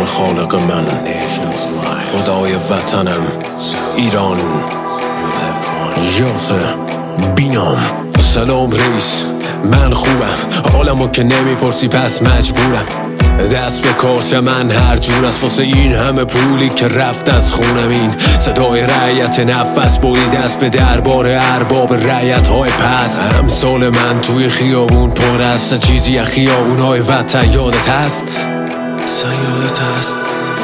نام خالق من، خدای وطنم ایران، یاسر بینام. سلام رئیس، من خوبم، حالمو که نمیپرسی پس مجبورم دست به کارش. من هر جور از واسه این همه پولی که رفت از خونم. این صدای رعیت نفس بریده است به دربار ارباب رعیت های پست. امثال من توی خیابون پر است، چیزی از خیابون های وطن یادت هست؟ یادت هست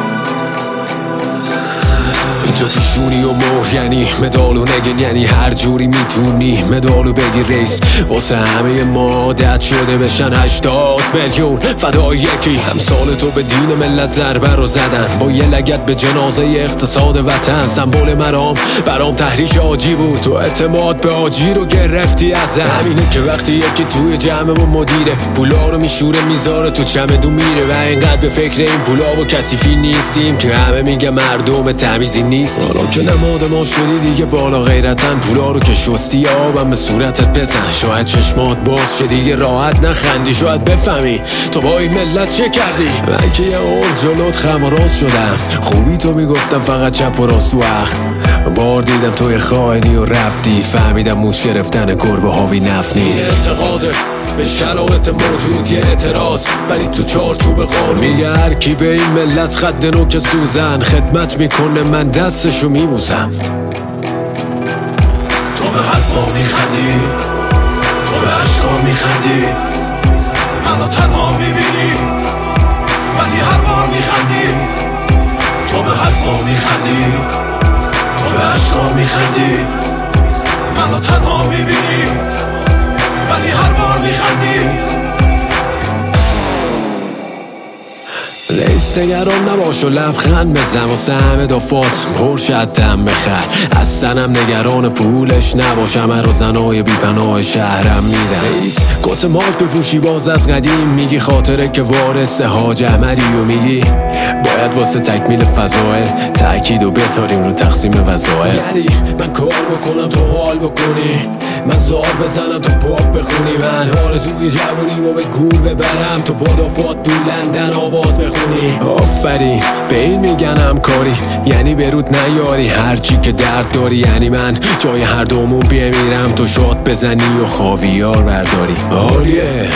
اینجا پیشونی و مهر یعنی مدال و نگین، یعنی هر جوری میتونی مدالو بگی رئیس. واسه همه ما عادت شده بشن 80 میلیون فدای یکی. امثال تو به دین ملت ضربه رو زدن، با یه لگد به جنازه اقتصاد وطن. سمبل برام تحریش آجی بود، تو اعتماد به آجی رو گرفتی ازم. همینه که وقتی یکی توی جمعمون مدیره، پولا رو میشوره میذاره تو چمدون میره. و اینقدر به فکر این پولا و کثیفی نیستیم که همه میگه مردم تمیزی نیست. حالا که نماد ما شدی دیگه بالا غیرتن، پولا رو که شستی آبم به صورتت بزن. شاید چشمات باز شه دیگه راحت نخندی، شاید بفهمی تو با این ملت چه کردی. من که یه عمر جلوت خم و راست شدم، خوبی تو میگفتم فقط چپ و راست و اخ. بار دیدم توی خائنی و رفتی، فهمیدم موش گرفتن گربه ها بی نفنی. اعتقاده به شرایط موجود یه اعتراض، ولی تو چارچوب قانون. میگه هر کی به این ملت خد نوک سوزن خدمت میکنه، من دستشو میبوسم. تو به حرفا میخندی، تو به عشقا میخندی، منو تنها میبینی ولی هر بار میخندی. تو به حرفا میخندی، تو به عشقا میخندی، منو تنها میبینی ولی هر بار میخندی. رئیس نگران نباش و لبخند بزن، واسه همه دافات پرشد دم بخر. اصلا نگران پولش نباش، همه رو زنای بیپناه شهرم میدن. رئیس کت مارک بپوشی باز از قدیم، میگی خاطره که وارث حاج احمدی. و میگی باید واسه تکمیل فضائل تأکید و بذاریم رو تقسیم وظایف. یعنی من کار بکنم تو حال بکنی، من زار بزنم تو پاپ بخونی. من آرزوی جوونیمو به گور ببرم، تو با دافات تو لندن آواز بخونی. آفرین به این میگن همکاری، یعنی برود نیاری هرچی که درد داری. یعنی من جای هر دومون بمیرم، تو شاد بزنی و خاویار برداری. عالیه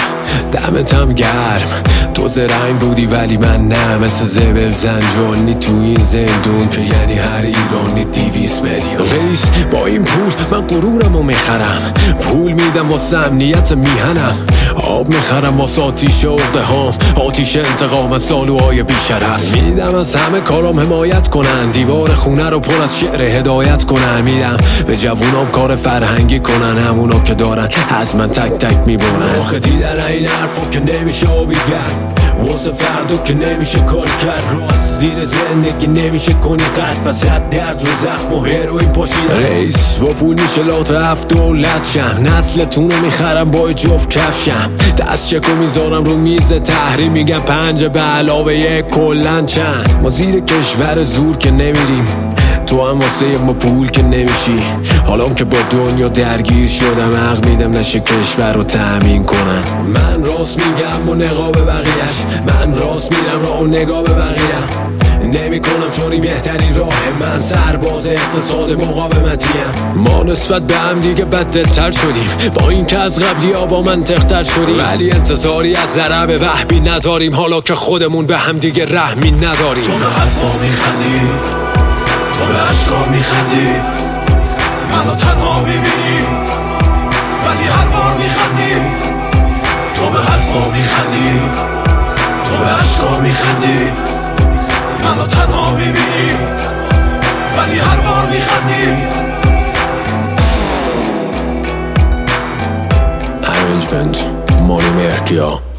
دمتم گرم، تو زرنگ بودی ولی من نه. مثل زبل زنجانی تو این زندون که یعنی هر ایرانی 200 میلیون. رئیس با این پول من غرورمو میخرم، پول میدم واسه امنیت میهنم، آب میخرم واسه آتیش عقده هام، آتیش انتقام از سالوهای بیشرف. میدم از همه کارام حمایت کنن، دیوار خونه رو پر از شعر هدایت کنن. میدم به جوونام کار فرهنگی کنن، همونا که دارن از من تک تک میبونن. آخه دیدن این حرفا که نمیشه آبی گرم، واسه فردو که نمیشه کار کرد. راست زیر زندگی نمیشه کنی قد، پس حد درد رو زخم و هروین پاشیدن. رئیس با پول میشه لات 7 دولت شم، نسلتونو میخرم با جفت کفشم. دست چکو میذارم رو میز تحریم، میگم 5 به علاوه 1 کلن چند. ما زیر کشور زور که نمیریم، تو هم واسه ما پول که نمیشی. حالام که با دنیا درگیر شدم، حق میدم نشه کشور رو تأمین کنن. من راست میگم و نقاب بقیهش، من راست میرم راه و نگاه به بقیه نمی کنم چون این بهترین راه. من سرباز اقتصاد مقاومتیم. ما نسبت به هم دیگه بددلتر شدیم، با این که از قبلی ها با منطقتر شدیم، ولی انتظاری از ضرب وحبی نداریم، حالا که خودمون به هم دیگه رحمی نداریم. تو به حرفا میخندی، تو به عشقا میخندی، منو تنها میبینی ولی هر بار میخندی. تو به حرفا میخندی، تو به عشقا میخندی، منو تنها میبینی ولی هر بار میخندی. Arrangement مانی مرکیا.